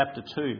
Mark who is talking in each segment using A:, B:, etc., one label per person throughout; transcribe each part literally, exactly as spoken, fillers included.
A: chapter two.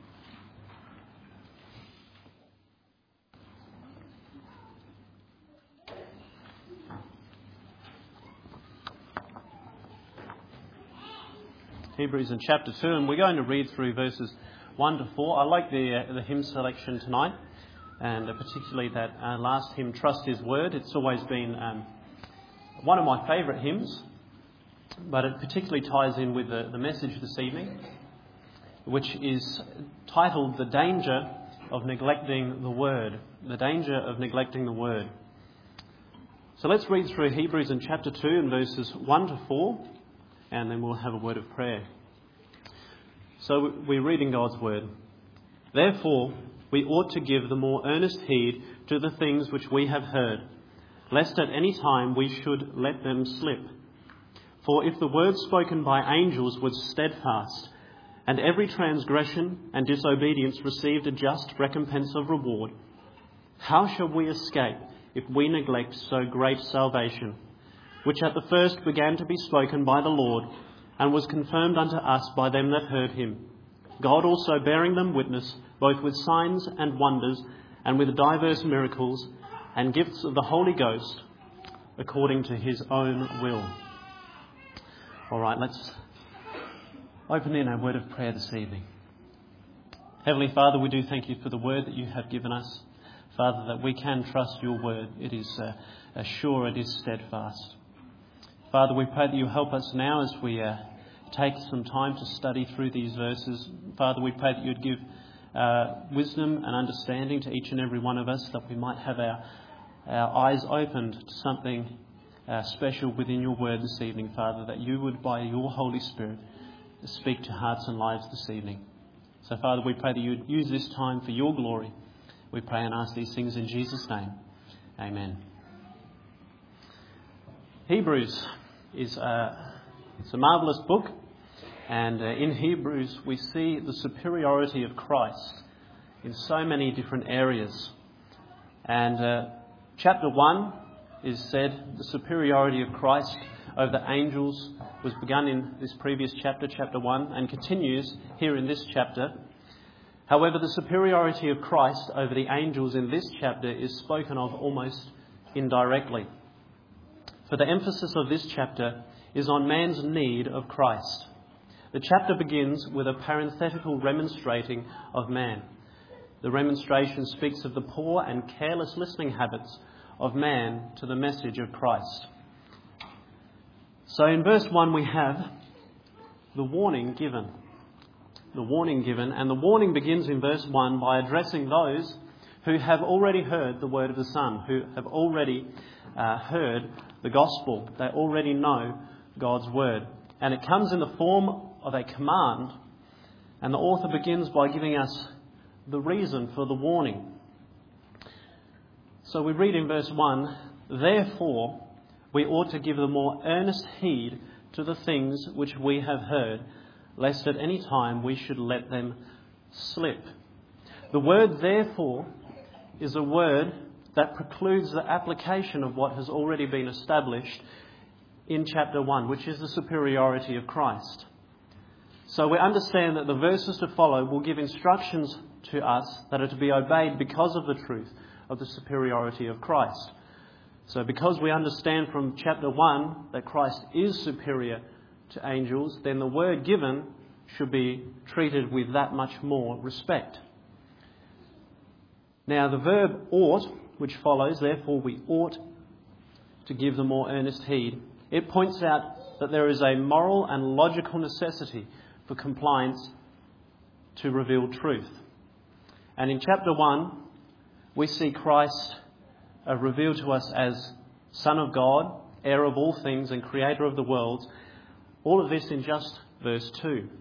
A: Hebrews in chapter two, and we're going to read through verses one to four. I like the uh, the hymn selection tonight, and uh, particularly that uh, last hymn, Trust His Word. It's always been um, one of my favourite hymns, but it particularly ties in with the, the message this evening, which is titled The Danger of Neglecting the Word. The Danger of Neglecting the Word. So let's read through Hebrews in chapter two and verses one to four, and then we'll have a word of prayer. So we're reading God's Word. Therefore, we ought to give the more earnest heed to the things which we have heard, lest at any time we should let them slip. For if the word spoken by angels was steadfast, and every transgression and disobedience received a just recompense of reward, how shall we escape if we neglect so great salvation, which at the first began to be spoken by the Lord, and was confirmed unto us by them that heard him, God also bearing them witness, both with signs and wonders, and with diverse miracles, and gifts of the Holy Ghost, according to his own will. All right, let's open in our word of prayer this evening. Heavenly Father, we do thank you for the word that you have given us. Father, that we can trust your word. It is uh, sure, it is steadfast. Father, we pray that you help us now as we uh, take some time to study through these verses. Father, we pray that you'd give uh, wisdom and understanding to each and every one of us, that we might have our, our eyes opened to something uh, special within your word this evening, Father, that you would, by your Holy Spirit, speak to hearts and lives this evening. So, Father, we pray that you would use this time for your glory. We pray and ask these things in Jesus' name. Amen. Hebrews is a, it's a marvellous book, and uh, in Hebrews we see the superiority of Christ in so many different areas. And uh, chapter one is said the superiority of Christ over the angels was begun in this previous chapter, chapter one, and continues here in this chapter. However, the superiority of Christ over the angels in this chapter is spoken of almost indirectly. For the emphasis of this chapter is on man's need of Christ. The chapter begins with a parenthetical remonstrating of man. The remonstration speaks of the poor and careless listening habits of man to the message of Christ. So in verse one we have the warning given. The warning given, and the warning begins in verse one by addressing those who have already heard the word of the Son, who have already uh, heard the gospel. They already know God's word. And it comes in the form of a command, and the author begins by giving us the reason for the warning. So we read in verse one, therefore we ought to give the more earnest heed to the things which we have heard, lest at any time we should let them slip. The word therefore is a word that precludes the application of what has already been established in chapter one, which is the superiority of Christ. So we understand that the verses to follow will give instructions to us that are to be obeyed because of the truth of the superiority of Christ. So because we understand from chapter one that Christ is superior to angels, then the word given should be treated with that much more respect. Now the verb ought, which follows, therefore we ought to give the more earnest heed, it points out that there is a moral and logical necessity for compliance to revealed truth. And in chapter one, we see Christ uh, revealed to us as Son of God, heir of all things and creator of the worlds. All of this in just verse two.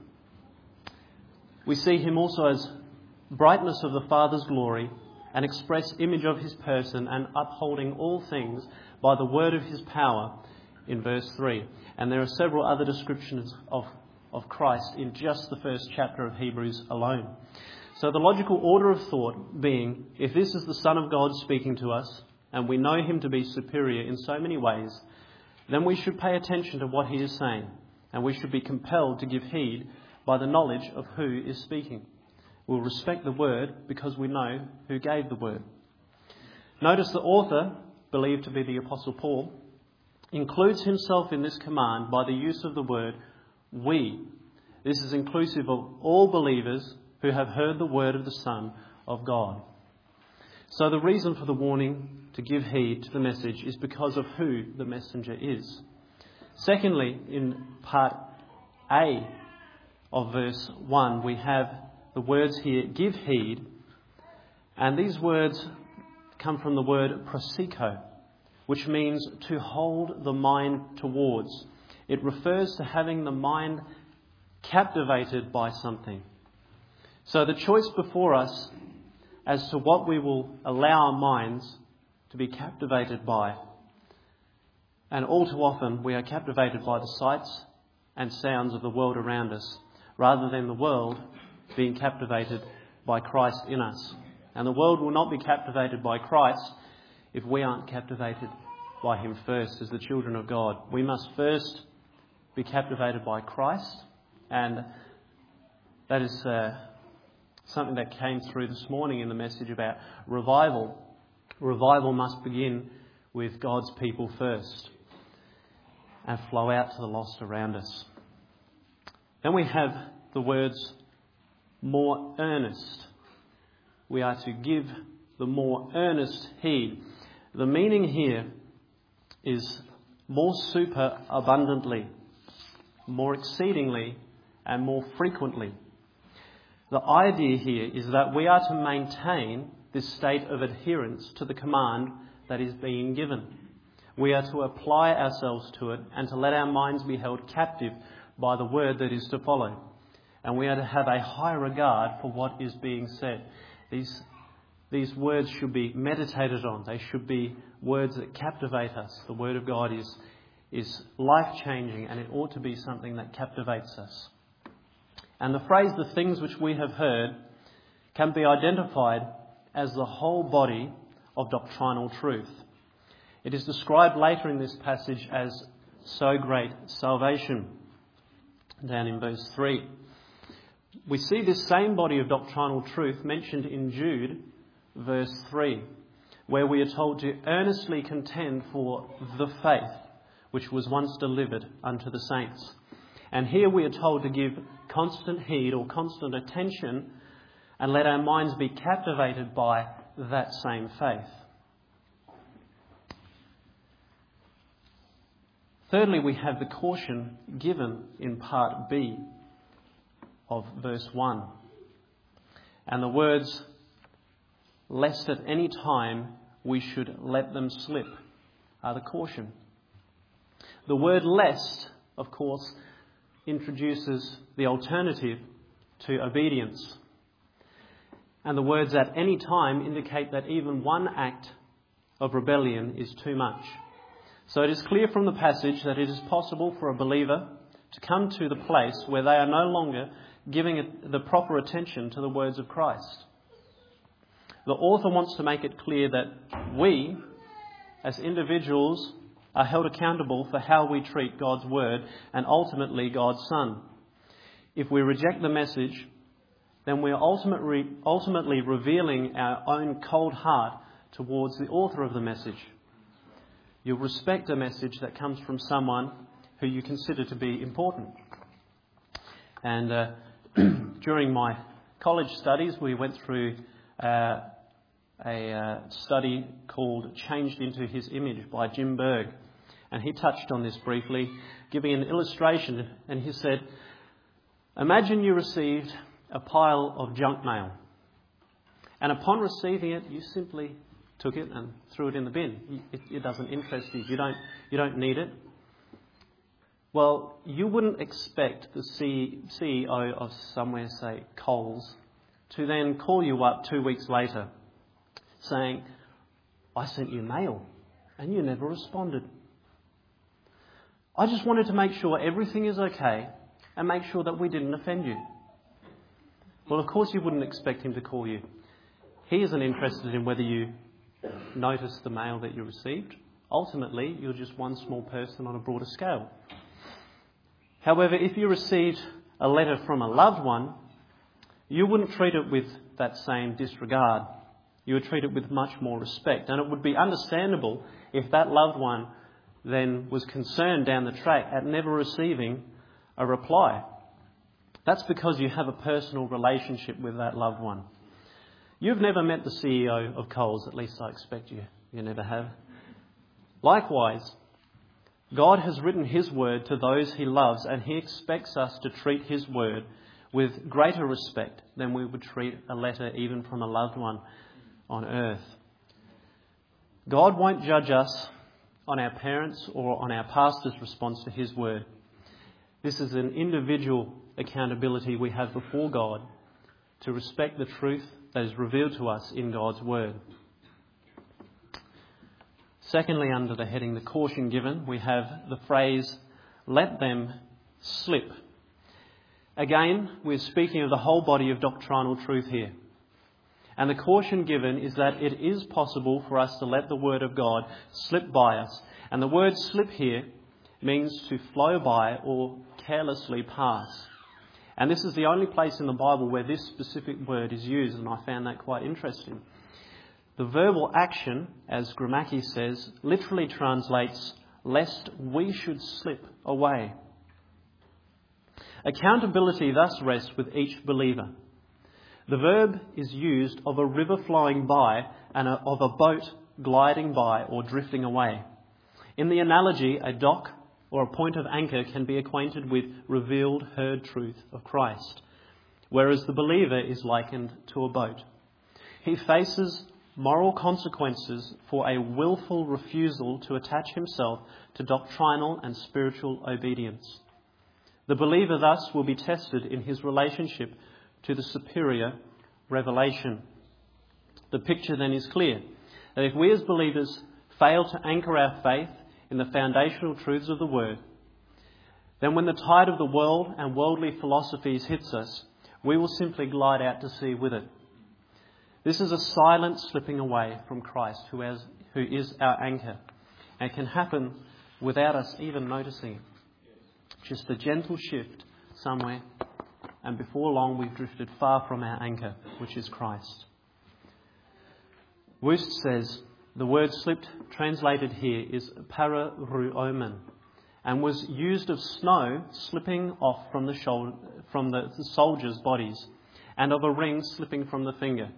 A: We see him also as brightness of the Father's glory, an express image of his person, and upholding all things by the word of his power in verse three. And there are several other descriptions of, of Christ in just the first chapter of Hebrews alone. So the logical order of thought being, if this is the Son of God speaking to us, and we know him to be superior in so many ways, then we should pay attention to what he is saying, and we should be compelled to give heed by the knowledge of who is speaking. We'll respect the word because we know who gave the word. Notice the author, believed to be the Apostle Paul, includes himself in this command by the use of the word we. This is inclusive of all believers who have heard the word of the Son of God. So the reason for the warning to give heed to the message is because of who the messenger is. Secondly, in part A of verse one, we have the words here, give heed. And these words come from the word prosiko, which means to hold the mind towards. It refers to having the mind captivated by something. So the choice before us as to what we will allow our minds to be captivated by. And all too often we are captivated by the sights and sounds of the world around us, rather than the world being captivated by Christ in us. And the world will not be captivated by Christ if we aren't captivated by him first as the children of God. We must first be captivated by Christ, and that is uh, something that came through this morning in the message about revival. Revival must begin with God's people first and flow out to the lost around us. Then we have the words more earnest. We are to give the more earnest heed. The meaning here is more super abundantly, more exceedingly, and more frequently. The idea here is that we are to maintain this state of adherence to the command that is being given. We are to apply ourselves to it and to let our minds be held captive by the word that is to follow. And we are to have a high regard for what is being said. These, these words should be meditated on. They should be words that captivate us. The word of God is, is life-changing, and it ought to be something that captivates us. And the phrase, the things which we have heard, can be identified as the whole body of doctrinal truth. It is described later in this passage as so great salvation, down in verse three. We see this same body of doctrinal truth mentioned in Jude, verse three, where we are told to earnestly contend for the faith which was once delivered unto the saints. And here we are told to give constant heed or constant attention and let our minds be captivated by that same faith. Thirdly, we have the caution given in part B of verse one. And the words, lest at any time we should let them slip, are the caution. The word lest, of course, introduces the alternative to obedience. And the words at any time indicate that even one act of rebellion is too much. So it is clear from the passage that it is possible for a believer to come to the place where they are no longer giving it the proper attention to the words of Christ. The author wants to make it clear that we, as individuals, are held accountable for how we treat God's word and ultimately God's Son. If we reject the message, then we are ultimately, ultimately revealing our own cold heart towards the author of the message. You'll respect a message that comes from someone who you consider to be important. And uh, during my college studies, we went through uh, a uh, study called Changed into His Image by Jim Berg. And he touched on this briefly, giving an illustration. And he said, imagine you received a pile of junk mail. And upon receiving it, you simply took it and threw it in the bin. It, it doesn't interest you. You don't, you don't need it. Well, you wouldn't expect the C E O of somewhere, say Coles, to then call you up two weeks later saying, I sent you mail and you never responded. I just wanted to make sure everything is okay and make sure that we didn't offend you. Well, of course you wouldn't expect him to call you. He isn't interested in whether you noticed the mail that you received. Ultimately, you're just one small person on a broader scale. However, if you received a letter from a loved one, you wouldn't treat it with that same disregard. You would treat it with much more respect. And it would be understandable if that loved one then was concerned down the track at never receiving a reply. That's because you have a personal relationship with that loved one. You've never met the C E O of Coles, at least I expect you, you never have. Likewise, God has written his word to those he loves, and he expects us to treat his word with greater respect than we would treat a letter even from a loved one on earth. God won't judge us on our parents or on our pastor's response to his word. This is an individual accountability we have before God to respect the truth that is revealed to us in God's word. Secondly, under the heading, the caution given, we have the phrase, let them slip. Again, we're speaking of the whole body of doctrinal truth here. And the caution given is that it is possible for us to let the word of God slip by us. And the word slip here means to flow by or carelessly pass. And this is the only place in the Bible where this specific word is used, and I found that quite interesting. The verbal action, as Gramacki says, literally translates, lest we should slip away. Accountability thus rests with each believer. The verb is used of a river flowing by and of a boat gliding by or drifting away. In the analogy, a dock or a point of anchor can be acquainted with revealed, heard truth of Christ, whereas the believer is likened to a boat. He faces moral consequences for a willful refusal to attach himself to doctrinal and spiritual obedience. The believer thus will be tested in his relationship to the superior revelation. The picture then is clear, that if we as believers fail to anchor our faith in the foundational truths of the Word, then when the tide of the world and worldly philosophies hits us, we will simply glide out to sea with it. This is a silent slipping away from Christ, who, has, who is our anchor, and can happen without us even noticing it. Just a gentle shift somewhere, and before long we've drifted far from our anchor, which is Christ. Wust says the word slipped, translated here, is pararuomen, and was used of snow slipping off from the, shoulder, from the, the soldiers' bodies, and of a ring slipping from the finger.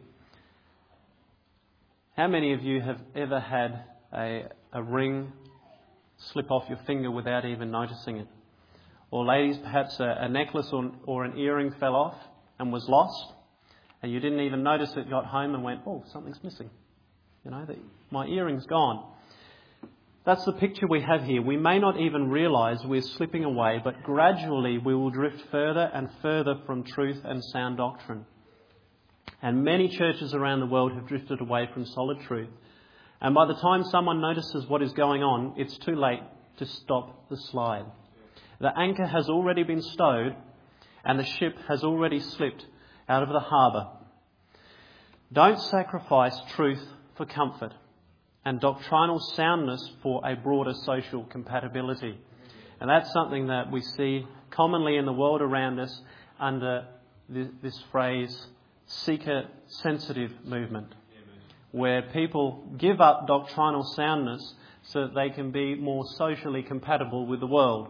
A: How many of you have ever had a, a ring slip off your finger without even noticing it? Or ladies, perhaps a, a necklace or, or an earring fell off and was lost, and you didn't even notice it, got home and went, oh, something's missing. You know, the, my earring's gone. That's the picture we have here. We may not even realise we're slipping away, but gradually we will drift further and further from truth and sound doctrine. And many churches around the world have drifted away from solid truth. And by the time someone notices what is going on, it's too late to stop the slide. The anchor has already been stowed and the ship has already slipped out of the harbour. Don't sacrifice truth for comfort and doctrinal soundness for a broader social compatibility. And that's something that we see commonly in the world around us under this, this phrase, seeker-sensitive movement, where people give up doctrinal soundness so that they can be more socially compatible with the world.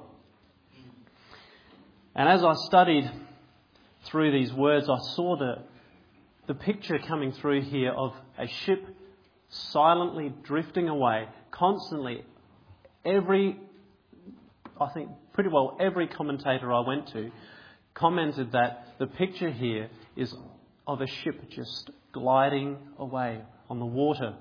A: And as I studied through these words, I saw the, the picture coming through here of a ship silently drifting away, constantly. Every, I think pretty well every commentator I went to commented that the picture here is of a ship just gliding away on the water.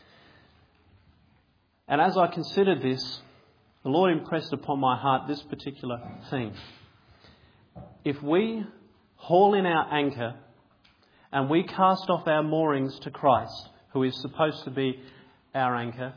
A: And as I considered this, the Lord impressed upon my heart this particular thing. If we haul in our anchor and we cast off our moorings to Christ, who is supposed to be our anchor,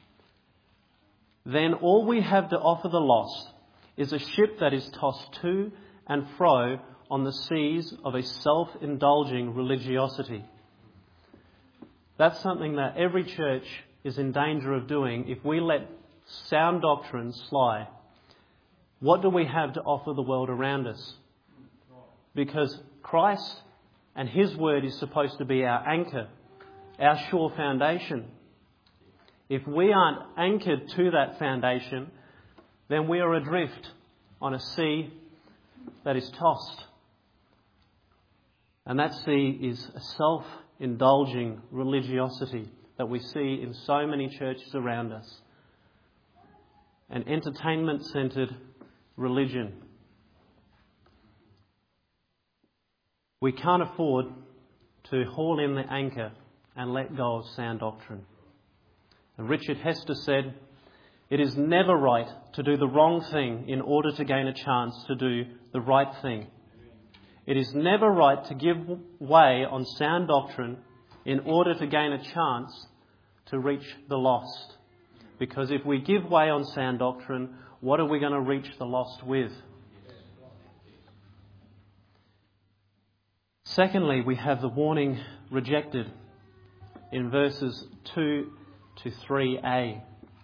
A: then all we have to offer the lost is a ship that is tossed to and fro on the seas of a self-indulging religiosity. That's something that every church is in danger of doing if we let sound doctrine slide. What do we have to offer the world around us? because Christ and His Word is supposed to be our anchor, our sure foundation. If we aren't anchored to that foundation, then we are adrift on a sea that is tossed. And that sea is a self-indulging religiosity that we see in so many churches around us. An entertainment-centred religion. We can't afford to haul in the anchor and let go of sound doctrine. And Richard Hester said, "It is never right to do the wrong thing in order to gain a chance to do the right thing. It is never right to give way on sound doctrine in order to gain a chance to reach the lost. Because if we give way on sound doctrine, what are we going to reach the lost with?" Secondly, we have the warning rejected in verses two to three a.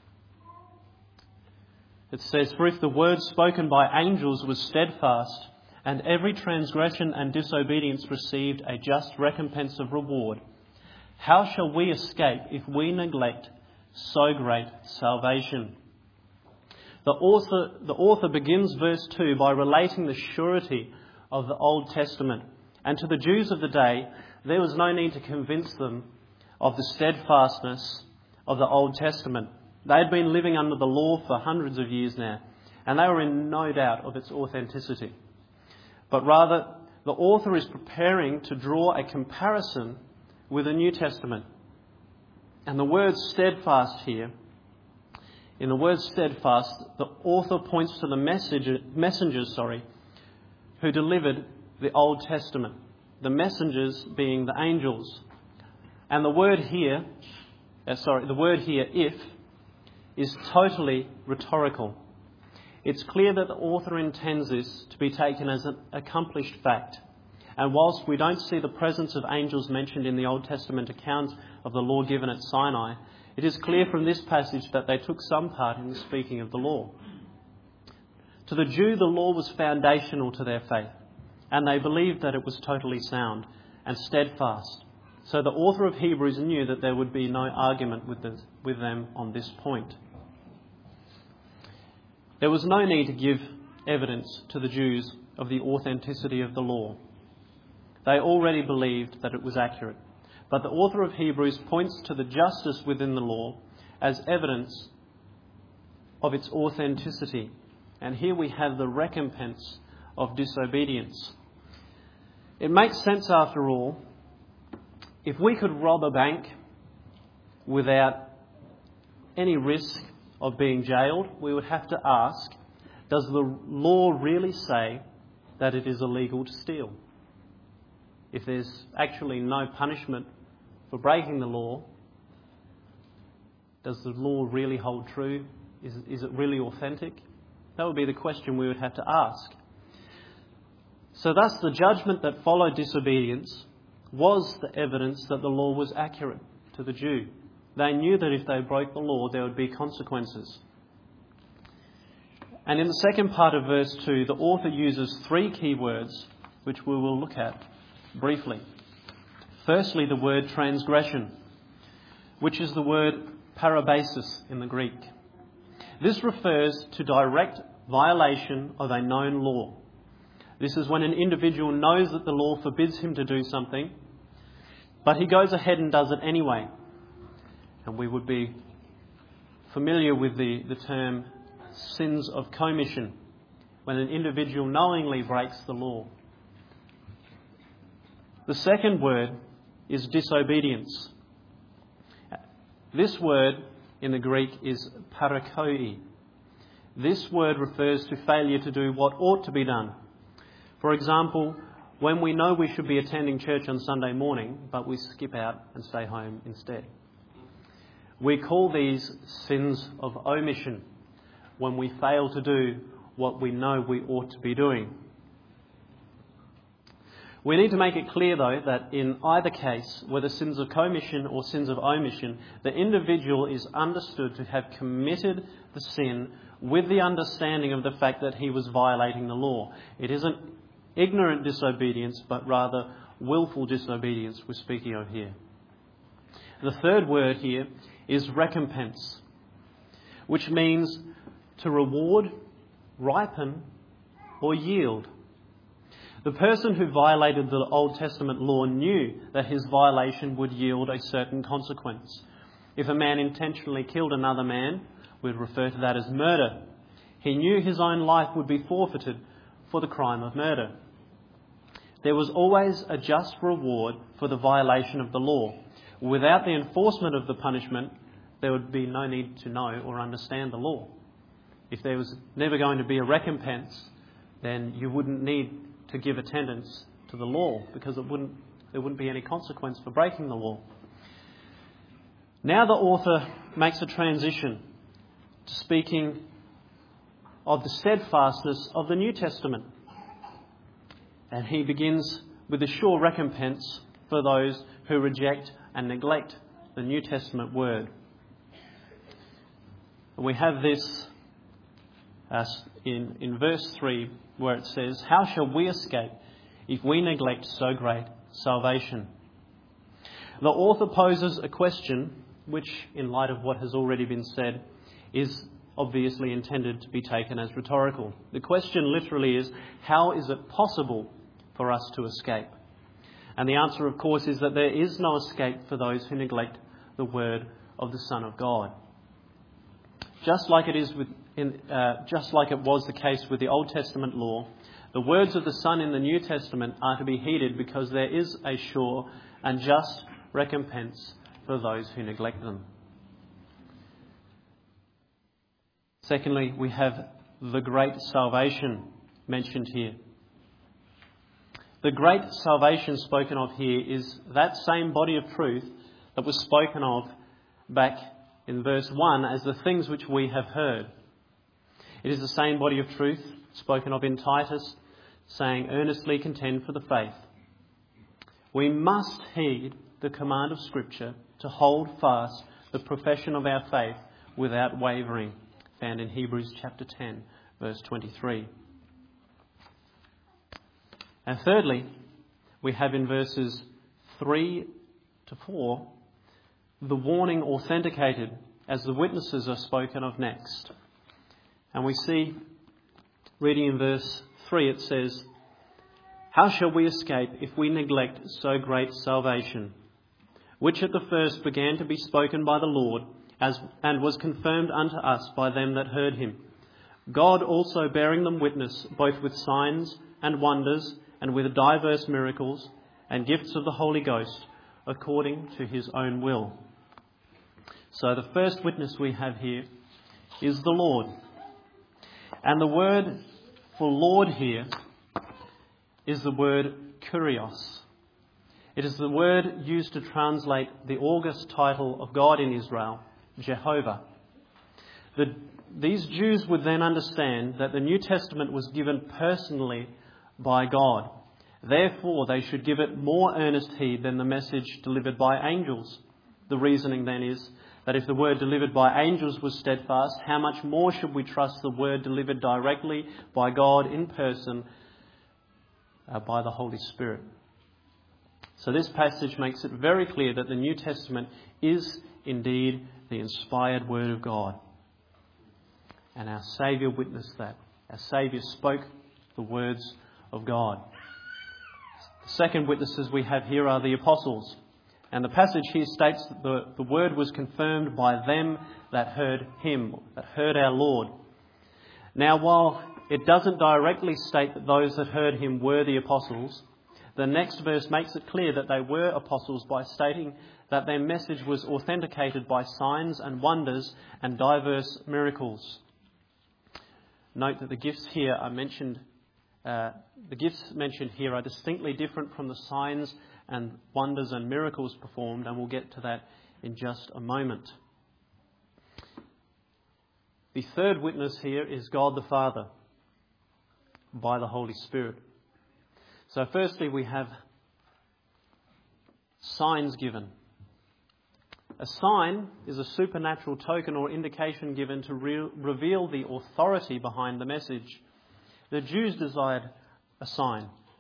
A: It says, "For if the word spoken by angels was steadfast, and every transgression and disobedience received a just recompense of reward, how shall we escape if we neglect so great salvation?" The author, the author begins verse two by relating the surety of the Old Testament. And to the Jews of the day, there was no need to convince them of the steadfastness of the Old Testament. They had been living under the law for hundreds of years now, and they were in no doubt of its authenticity. But rather, the author is preparing to draw a comparison with the New Testament. And the word steadfast here, in the word steadfast, the author points to the messenger, messengers sorry, who delivered the Old Testament, the messengers being the angels. And the word here, uh, sorry, the word here, if, is totally rhetorical. It's clear that the author intends this to be taken as an accomplished fact. And whilst we don't see the presence of angels mentioned in the Old Testament account of the law given at Sinai, it is clear from this passage that they took some part in the speaking of the law. To the Jew, the law was foundational to their faith, and they believed that it was totally sound and steadfast. So the author of Hebrews knew that there would be no argument with, this, with them on this point. There was no need to give evidence to the Jews of the authenticity of the law. They already believed that it was accurate. But the author of Hebrews points to the justice within the law as evidence of its authenticity. And here we have the recompense of disobedience. It makes sense after all. If we could rob a bank without any risk of being jailed, we would have to ask, does the law really say that it is illegal to steal? If there's actually no punishment for breaking the law, does the law really hold true? Is, is it really authentic? That would be the question we would have to ask. So thus the judgment that followed disobedience was the evidence that the law was accurate to the Jew. They knew that if they broke the law, there would be consequences. And in the second part of verse two, the author uses three key words, which we will look at briefly. Firstly, the word transgression, which is the word parabasis in the Greek. This refers to direct violation of a known law. This is when an individual knows that the law forbids him to do something, but he goes ahead and does it anyway. And we would be familiar with the, the term sins of commission, when an individual knowingly breaks the law. The second word is disobedience. This word in the Greek is parakoi. This word refers to failure to do what ought to be done. For example, when we know we should be attending church on Sunday morning, but we skip out and stay home instead. We call these sins of omission, when we fail to do what we know we ought to be doing. We need to make it clear, though, that in either case, whether sins of commission or sins of omission, the individual is understood to have committed the sin with the understanding of the fact that he was violating the law. It isn't ignorant disobedience, but rather willful disobedience we're speaking of here. The third word here is recompense, which means to reward, ripen, or yield. The person who violated the Old Testament law knew that his violation would yield a certain consequence. If a man intentionally killed another man, we'd refer to that as murder. He knew his own life would be forfeited for the crime of murder. There was always a just reward for the violation of the law. Without the enforcement of the punishment, there would be no need to know or understand the law. If there was never going to be a recompense, then you wouldn't need to give attendance to the law, because it wouldn't, there wouldn't be any consequence for breaking the law. Now the author makes a transition to speaking of the steadfastness of the New Testament. And he begins with a sure recompense for those who reject and neglect the New Testament word. We have this uh, in, in verse three, where it says, "How shall we escape if we neglect so great salvation?" The author poses a question which, in light of what has already been said, is obviously intended to be taken as rhetorical. The question literally is, how is it possible for us to escape? And the answer, of course, is that there is no escape for those who neglect the word of the Son of God. Just like it is with, in, uh, just like it was the case with the Old Testament law, the words of the Son in the New Testament are to be heeded, because there is a sure and just recompense for those who neglect them. Secondly, we have the great salvation mentioned here. The great salvation spoken of here is that same body of truth that was spoken of back in verse one as the things which we have heard. It is the same body of truth spoken of in Titus, saying, "Earnestly contend for the faith." We must heed the command of Scripture to hold fast the profession of our faith without wavering, found in Hebrews chapter ten, verse twenty-three. And thirdly, we have in verses three to four the warning authenticated as the witnesses are spoken of next. And we see, reading in verse three, it says, "How shall we escape if we neglect so great salvation, which at the first began to be spoken by the Lord, as and was confirmed unto us by them that heard him, God also bearing them witness, both with signs and wonders, and with diverse miracles and gifts of the Holy Ghost, according to his own will." So the first witness we have here is the Lord. And the word for Lord here is the word kurios. It is the word used to translate the august title of God in Israel, Jehovah. The, these Jews would then understand that the New Testament was given personally by God. Therefore, they should give it more earnest heed than the message delivered by angels. The reasoning then is that if the word delivered by angels was steadfast, how much more should we trust the word delivered directly by God in person uh, by the Holy Spirit? So this passage makes it very clear that the New Testament is indeed the inspired word of God. And our Saviour witnessed that. Our Saviour spoke the words of God. The second witnesses we have here are the apostles. And the passage here states that the, the word was confirmed by them that heard him, that heard our Lord. Now, while it doesn't directly state that those that heard him were the apostles, the next verse makes it clear that they were apostles by stating that their message was authenticated by signs and wonders and diverse miracles. Note that the gifts here are mentioned Uh, the gifts mentioned here are distinctly different from the signs and wonders and miracles performed, and we'll get to that in just a moment. The third witness here is God the Father by the Holy Spirit. So firstly, we have signs given. A sign is a supernatural token or indication given to re- reveal the authority behind the message. The Jews desired a sign.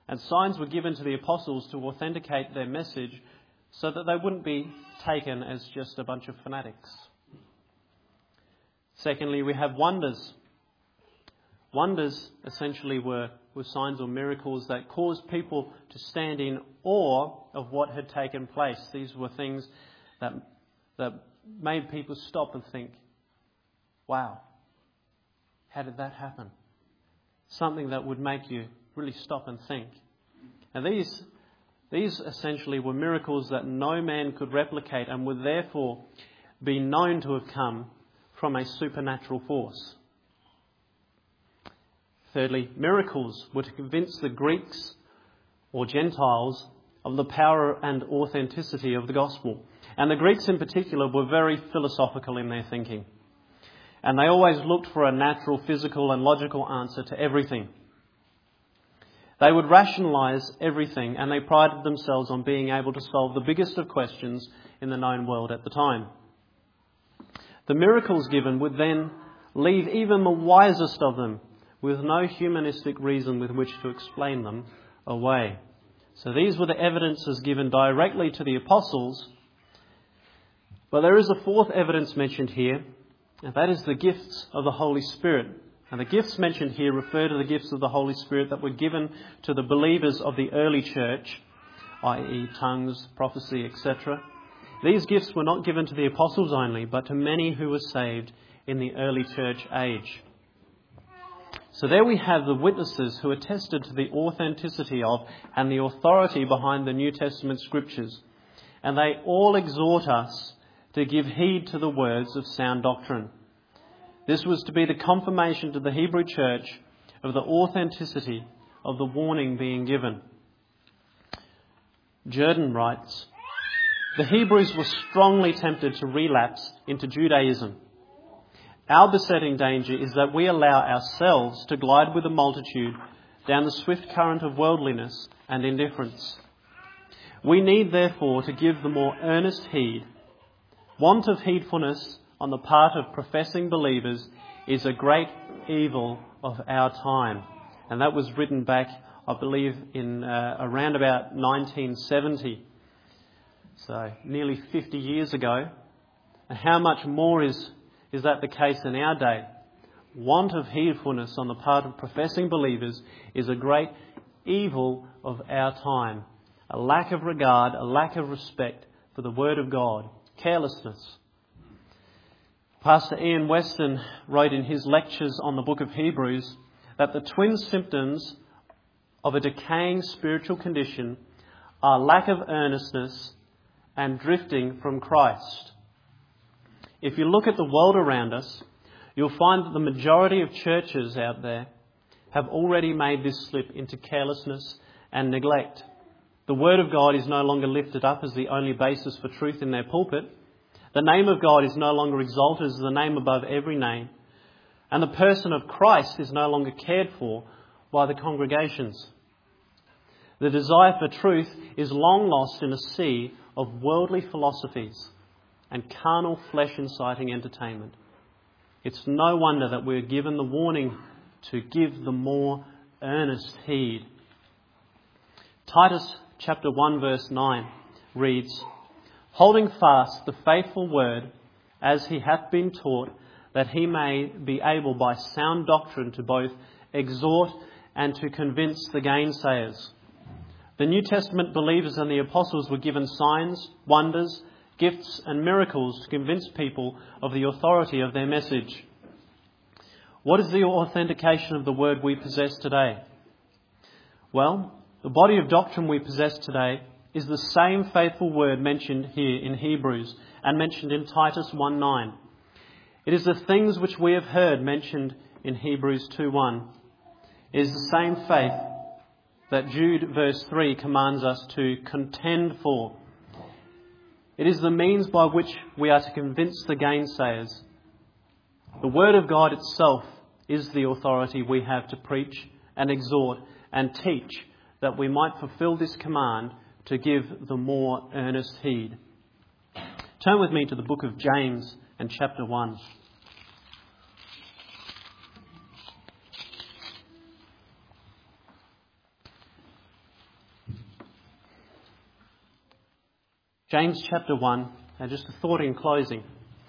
A: And signs were given to the apostles to authenticate their message so that they wouldn't be taken as just a bunch of fanatics. Secondly, we have wonders. Wonders essentially were, were signs or miracles that caused people to stand in awe of what had taken place. These were things that, that made people stop and think, wow, how did that happen? Something that would make you really stop and think. And these, these essentially were miracles that no man could replicate and would therefore be known to have come from a supernatural force. Thirdly, miracles were to convince the Greeks or Gentiles of the power and authenticity of the gospel. And the Greeks in particular were very philosophical in their thinking. And they always looked for a natural, physical and logical answer to everything. They would rationalise everything, and they prided themselves on being able to solve the biggest of questions in the known world at the time. The miracles given would then leave even the wisest of them with no humanistic reason with which to explain them away. So these were the evidences given directly to the apostles. But there is a fourth evidence mentioned here, and that is the gifts of the Holy Spirit. And the gifts mentioned here refer to the gifts of the Holy Spirit that were given to the believers of the early church, that is tongues, prophecy, et cetera. These gifts were not given to the apostles only, but to many who were saved in the early church age. So there we have the witnesses who attested to the authenticity of and the authority behind the New Testament scriptures. And they all exhort us to give heed to the words of sound doctrine. This was to be the confirmation to the Hebrew church of the authenticity of the warning being given. Jordan writes, "The Hebrews were strongly tempted to relapse into Judaism. Our besetting danger is that we allow ourselves to glide with the multitude down the swift current of worldliness and indifference. We need, therefore, to give the more earnest heed. Want of heedfulness on the part of professing believers is a great evil of our time." And that was written back, I believe, in uh, around about nineteen seventy. So nearly fifty years ago. And how much more is, is that the case in our day? Want of heedfulness on the part of professing believers is a great evil of our time. A lack of regard, a lack of respect for the Word of God. Carelessness. Pastor Ian Weston wrote in his lectures on the book of Hebrews that the twin symptoms of a decaying spiritual condition are lack of earnestness and drifting from Christ. If you look at the world around us, you'll find that the majority of churches out there have already made this slip into carelessness and neglect. The Word of God is no longer lifted up as the only basis for truth in their pulpit. The name of God is no longer exalted as the name above every name. And the person of Christ is no longer cared for by the congregations. The desire for truth is long lost in a sea of worldly philosophies and carnal flesh-inciting entertainment. It's no wonder that we're given the warning to give the more earnest heed. Titus chapter one verse nine reads, "Holding fast the faithful word as he hath been taught, that he may be able by sound doctrine to both exhort and to convince the gainsayers." The New Testament believers and the apostles were given signs, wonders, gifts and miracles to convince people of the authority of their message. What is the authentication of the word we possess today? Well, the body of doctrine we possess today is the same faithful word mentioned here in Hebrews and mentioned in Titus one nine. It is the things which we have heard mentioned in Hebrews two one. It is the same faith that Jude verse three commands us to contend for. It is the means by which we are to convince the gainsayers. The Word of God itself is the authority we have to preach and exhort and teach, that we might fulfill this command to give the more earnest heed. Turn with me to the book of James and chapter one. James chapter one, and just a thought in closing.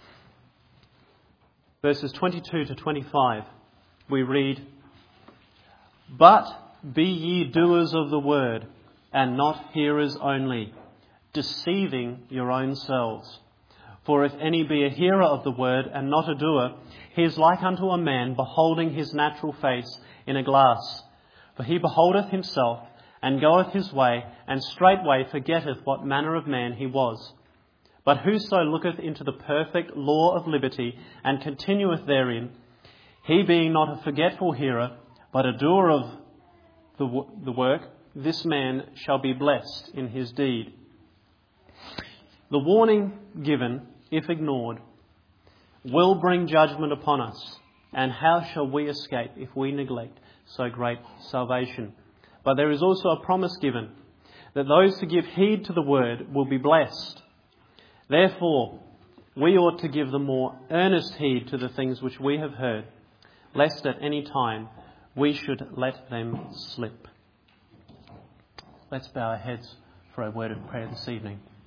A: Verses twenty-two to twenty-five, we read, "But be ye doers of the word, and not hearers only, deceiving your own selves. For if any be a hearer of the word, and not a doer, he is like unto a man beholding his natural face in a glass. For he beholdeth himself, and goeth his way, and straightway forgetteth what manner of man he was. But whoso looketh into the perfect law of liberty, and continueth therein, he being not a forgetful hearer, but a doer of the, w- the work, this man shall be blessed in his deed." The warning given, if ignored, will bring judgment upon us. And how shall we escape if we neglect so great salvation? But there is also a promise given that those who give heed to the word will be blessed. Therefore, we ought to give the more earnest heed to the things which we have heard, lest at any time we should let them slip. Let's bow our heads for a word of prayer this evening.